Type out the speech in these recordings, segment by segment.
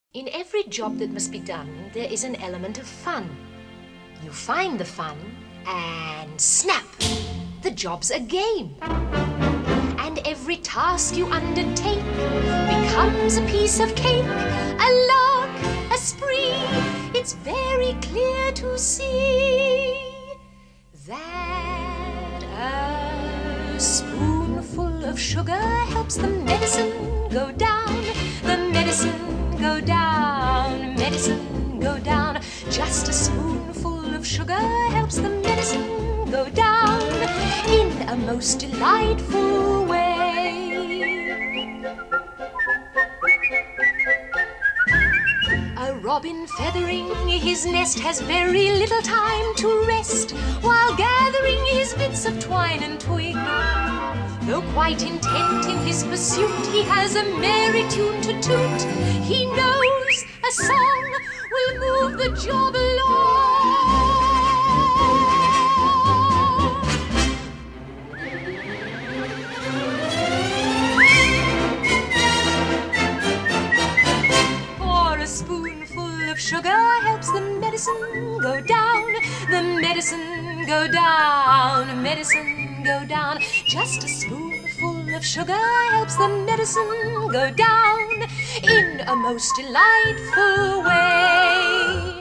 In every job that must be done, there is an element of fun. You find the fun and snap! The job's a game. And every task you undertake becomes a piece of cake, a lark, a spree. It's very clear to see that a spoonful of sugar helps the medicine go down, the medicine go down, medicine go down. Just a spoonful of sugar helps the medicine go down in a most delightful way. A robin feathering his nest has very little time to rest while gathering his bits of twine and twig. Though quite intent in his pursuit, he has a merry tune to toot. He knows a song will move the job along. For a spoonful of sugar helps the medicine go down, the medicine go down, medicine go down. Just a spoonful of sugar helps the medicine go down in a most delightful way.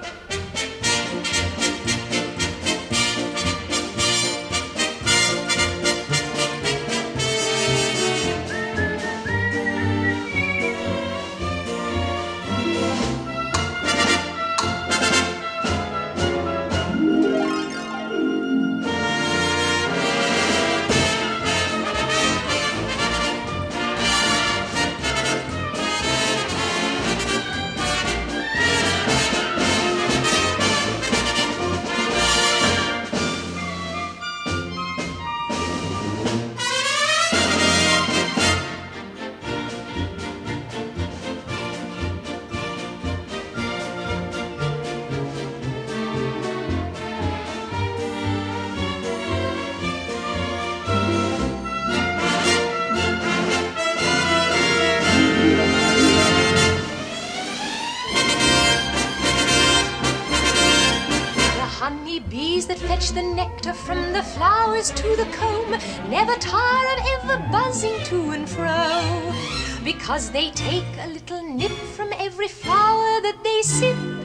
Honey bees that fetch the nectar from the flowers to the comb never tire of ever buzzing to and fro, because they take a little nip from every flower that they sip